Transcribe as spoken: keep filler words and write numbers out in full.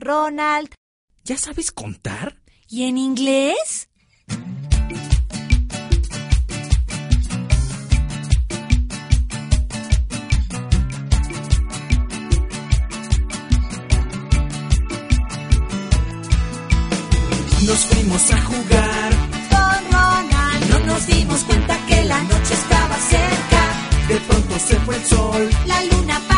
Ronald. ¿Ya sabes contar? ¿Y en inglés? Nos fuimos a jugar Con Ronald. No nos dimos cuenta que la noche estaba cerca. De pronto se fue el sol. La luna